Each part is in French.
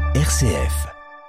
RCF.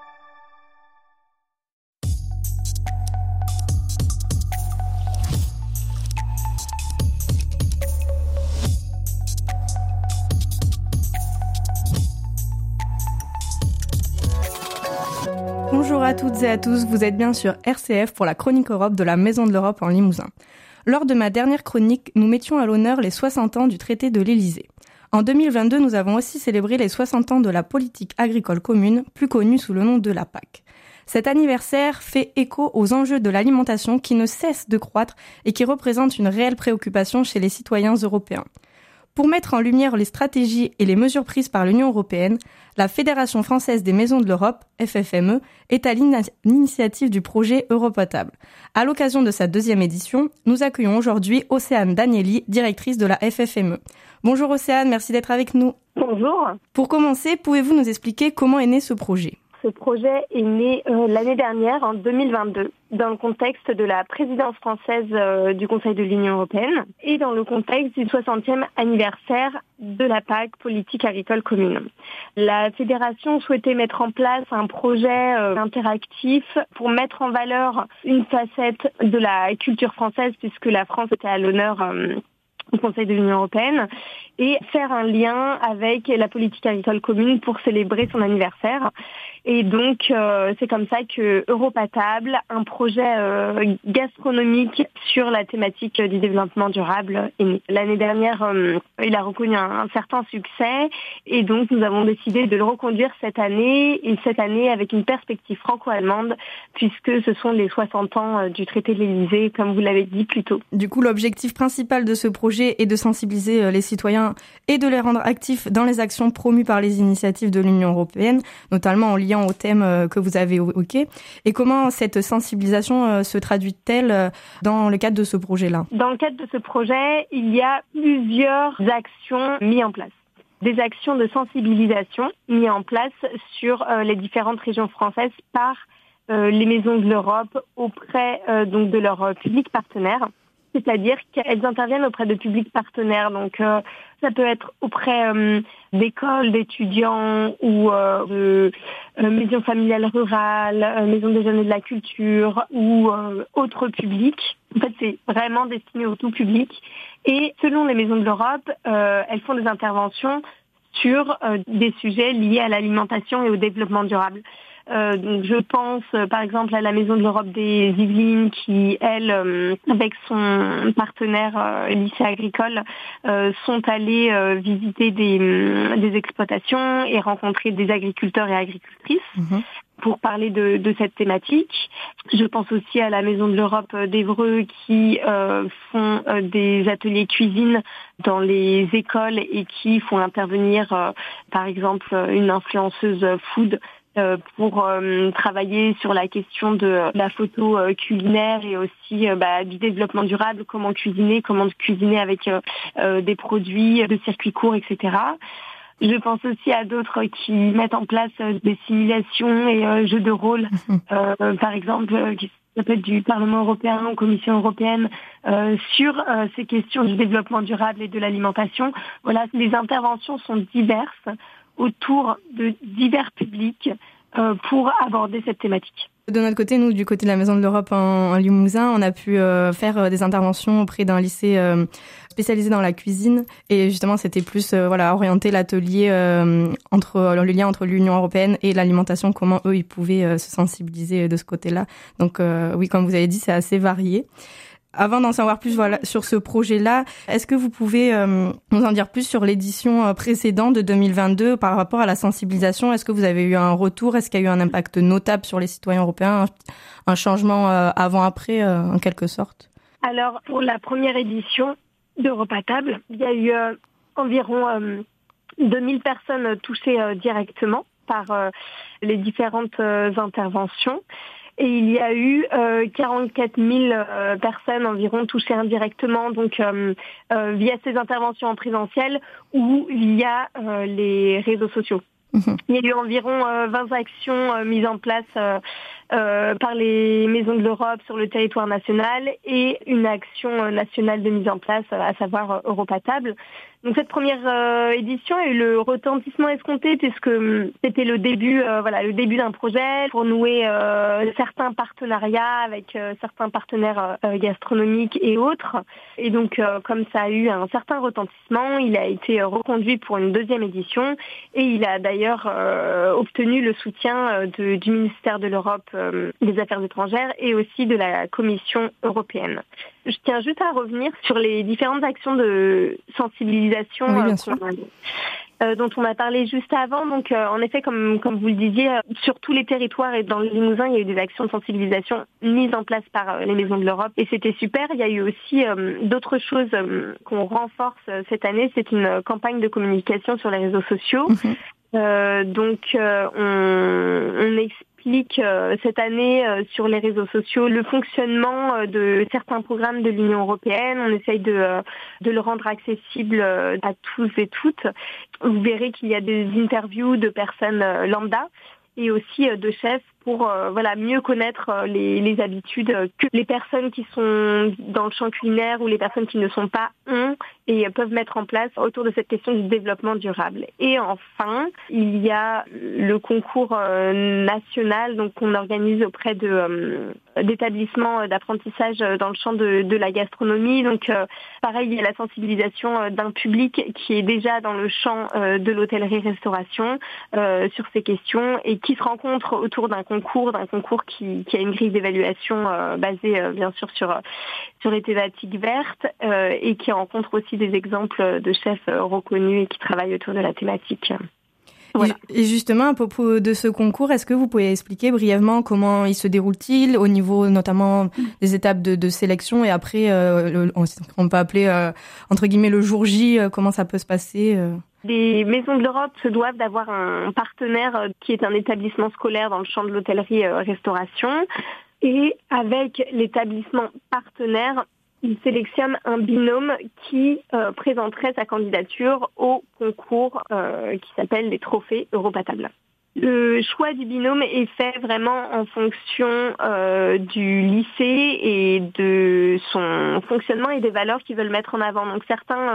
Bonjour à toutes et à tous, vous êtes bien sur RCF pour la Chronique Europe de la Maison de l'Europe en Limousin. Lors de ma dernière chronique, nous mettions à l'honneur les 60 ans du traité de l'Élysée. En 2022, nous avons aussi célébré les 60 ans de la politique agricole commune, plus connue sous le nom de la PAC. Cet anniversaire fait écho aux enjeux de l'alimentation qui ne cessent de croître et qui représentent une réelle préoccupation chez les citoyens européens. Pour mettre en lumière les stratégies et les mesures prises par l'Union européenne, la Fédération française des maisons de l'Europe, FFME, est à l'initiative du projet Europotable. À l'occasion de sa deuxième édition, nous accueillons aujourd'hui Océane Danieli, directrice de la FFME. Bonjour Océane, merci d'être avec nous. Bonjour. Pour commencer, pouvez-vous nous expliquer comment est né ce projet ? Ce projet est né l'année dernière, en 2022, dans le contexte de la présidence française du Conseil de l'Union européenne et dans le contexte du 60e anniversaire de la PAC, politique agricole commune. La fédération souhaitait mettre en place un projet interactif pour mettre en valeur une facette de la culture française, puisque la France était à l'honneur au Conseil de l'Union européenne, et faire un lien avec la politique agricole commune pour célébrer son anniversaire. Et donc, c'est comme ça que Europotable, un projet gastronomique sur la thématique du développement durable, est né. L'année dernière, il a reconnu un certain succès, et donc nous avons décidé de le reconduire cette année, et cette année avec une perspective franco-allemande, puisque ce sont les 60 ans du traité de l'Élysée, comme vous l'avez dit plus tôt. Du coup, l'objectif principal de ce projet est de sensibiliser les citoyens et de les rendre actifs dans les actions promues par les initiatives de l'Union européenne, notamment en liant au thème que vous avez évoqué. Et comment cette sensibilisation se traduit-elle dans le cadre de ce projet-là ? Dans le cadre de ce projet, il y a plusieurs actions mises en place. Des actions de sensibilisation mises en place sur les différentes régions françaises par les maisons de l'Europe auprès donc de leurs publics partenaires. C'est-à-dire qu'elles interviennent auprès de publics partenaires. Donc, ça peut être auprès d'écoles, d'étudiants ou de maisons familiales rurales, maisons des jeunes et de la culture ou autres publics. En fait, c'est vraiment destiné au tout public. Et selon les maisons de l'Europe, elles font des interventions sur des sujets liés à l'alimentation et au développement durable. Donc je pense par exemple à la Maison de l'Europe des Yvelines qui, elle, avec son partenaire lycée agricole, sont allés visiter des exploitations et rencontrer des agriculteurs et agricultrices. Pour parler de cette thématique. Je pense aussi à la Maison de l'Europe d'Évreux qui font des ateliers cuisine dans les écoles et qui font intervenir par exemple une influenceuse food pour travailler sur la question de la photo culinaire et aussi du développement durable, comment cuisiner avec des produits de circuit court, etc. Je pense aussi à d'autres qui mettent en place des simulations et jeux de rôle, par exemple, ça peut être du Parlement européen ou Commission européenne, sur ces questions du développement durable et de l'alimentation. Voilà, les interventions sont diverses autour de divers publics pour aborder cette thématique. De notre côté, nous, du côté de la Maison de l'Europe en Limousin, on a pu faire des interventions auprès d'un lycée spécialisé dans la cuisine. Et justement, c'était plus orienter l'atelier entre le lien entre l'Union européenne et l'alimentation, comment eux, ils pouvaient se sensibiliser de ce côté-là. Donc oui, comme vous avez dit, c'est assez varié. Avant d'en savoir plus sur ce projet-là, est-ce que vous pouvez nous en dire plus sur l'édition précédente de 2022 par rapport à la sensibilisation ? Est-ce que vous avez eu un retour ? Est-ce qu'il y a eu un impact notable sur les citoyens européens ? Un changement avant-après, en quelque sorte ? Alors, pour la première édition d'Europotable, il y a eu environ 2000 personnes touchées directement par les différentes interventions. Et il y a eu 44 000 personnes environ touchées indirectement, donc via ces interventions en présentiel ou via les réseaux sociaux. Il y a eu environ 20 actions mises en place par les maisons de l'Europe sur le territoire national et une action nationale de mise en place, à savoir Europotable. Donc cette première édition a eu le retentissement escompté puisque c'était le début d'un projet pour nouer certains partenariats avec certains partenaires gastronomiques et autres. Et donc comme ça a eu un certain retentissement, il a été reconduit pour une deuxième édition et il a d'ailleurs obtenu le soutien du ministère de l'Europe des Affaires étrangères et aussi de la Commission européenne. Je tiens juste à revenir sur les différentes actions de sensibilisation dont on a parlé juste avant. Donc, en effet, comme vous le disiez, sur tous les territoires et dans le Limousin, il y a eu des actions de sensibilisation mises en place par les Maisons de l'Europe et c'était super. Il y a eu aussi d'autres choses qu'on renforce cette année. C'est une campagne de communication sur les réseaux sociaux. Donc, on explique cette année sur les réseaux sociaux le fonctionnement de certains programmes de l'Union européenne. On essaye de le rendre accessible à tous et toutes. Vous verrez qu'il y a des interviews de personnes lambda et aussi de chefs pour mieux connaître les habitudes que les personnes qui sont dans le champ culinaire ou les personnes qui ne sont pas ont et peuvent mettre en place autour de cette question du développement durable. Et enfin, il y a le concours national donc qu'on organise auprès d'établissements d'apprentissage dans le champ de la gastronomie. Donc pareil, il y a la sensibilisation d'un public qui est déjà dans le champ de l'hôtellerie-restauration sur ces questions et qui se rencontre autour d'un concours qui a une grille d'évaluation basée bien sûr sur les thématiques vertes et qui rencontre aussi des exemples de chefs reconnus et qui travaillent autour de la thématique. Voilà. Et justement, à propos de ce concours, est-ce que vous pouvez expliquer brièvement comment il se déroule-t-il au niveau notamment des étapes de sélection et après, on peut appeler entre guillemets le jour J, comment ça peut se passer Les Maisons de l'Europe se doivent d'avoir un partenaire qui est un établissement scolaire dans le champ de l'hôtellerie-restauration. Et avec l'établissement partenaire, il sélectionne un binôme qui présenterait sa candidature au concours qui s'appelle les trophées Europatable. Le choix du binôme est fait vraiment en fonction du lycée et de son fonctionnement et des valeurs qu'ils veulent mettre en avant. Donc certains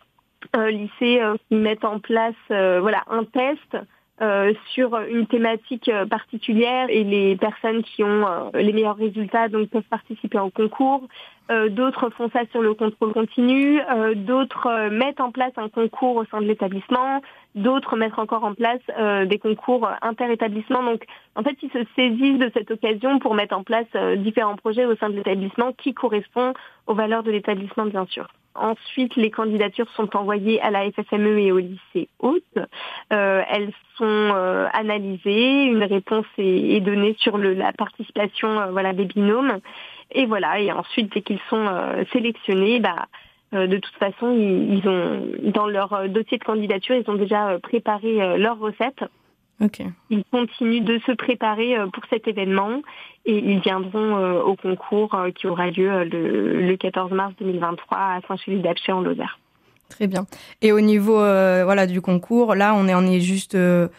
lycées mettent en place un test sur une thématique particulière et les personnes qui ont les meilleurs résultats donc peuvent participer au concours. D'autres font ça sur le contrôle continu, d'autres mettent en place un concours au sein de l'établissement, d'autres mettent encore en place des concours inter-établissements. Donc en fait, ils se saisissent de cette occasion pour mettre en place différents projets au sein de l'établissement qui correspondent aux valeurs de l'établissement bien sûr. Ensuite, les candidatures sont envoyées à la FFME et au lycée hôte. Elles sont analysées, une réponse est donnée sur la participation des binômes. Et voilà, et ensuite, dès qu'ils sont sélectionnés, de toute façon, ils ont dans leur dossier de candidature, ils ont déjà préparé leurs recettes. Okay. Ils continuent de se préparer pour cet événement et ils viendront au concours qui aura lieu le 14 mars 2023 à Saint-Chély-d'Apcher en Lozère. Très bien. Et au niveau du concours, là on est juste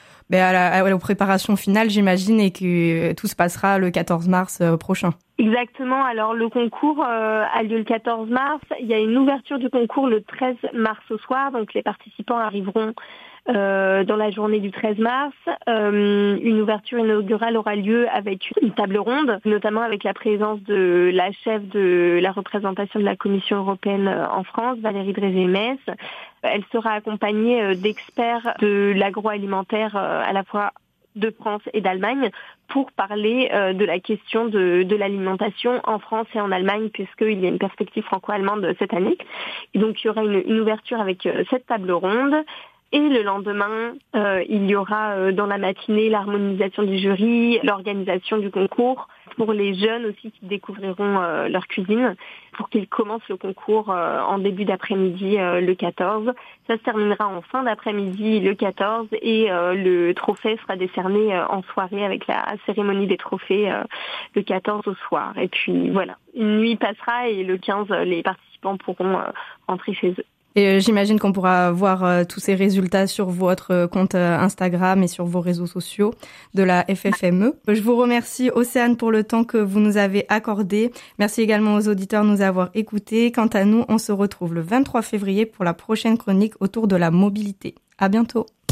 à la préparation finale, j'imagine, et que tout se passera le 14 mars prochain. Exactement. Alors le concours a lieu le 14 mars. Il y a une ouverture du concours le 13 mars au soir. Donc les participants arriveront dans la journée du 13 mars. Une ouverture inaugurale aura lieu avec une table ronde, notamment avec la présence de la chef de la représentation de la Commission européenne en France, Valérie Drézé-Mess. Elle sera accompagnée d'experts de l'agroalimentaire à la fois de France et d'Allemagne pour parler de la question de l'alimentation en France et en Allemagne puisqu'il y a une perspective franco-allemande cette année. Et donc il y aura une ouverture avec cette table ronde. Et le lendemain, il y aura dans la matinée l'harmonisation du jury, l'organisation du concours pour les jeunes aussi qui découvriront leur cuisine pour qu'ils commencent le concours en début d'après-midi le 14. Ça se terminera en fin d'après-midi le 14 et le trophée sera décerné en soirée avec la cérémonie des trophées le 14 au soir. Et puis voilà, une nuit passera et le 15, les participants pourront rentrer chez eux. Et j'imagine qu'on pourra voir tous ces résultats sur votre compte Instagram et sur vos réseaux sociaux de la FFME. Je vous remercie, Océane, pour le temps que vous nous avez accordé. Merci également aux auditeurs de nous avoir écoutés. Quant à nous, on se retrouve le 23 février pour la prochaine chronique autour de la mobilité. À bientôt.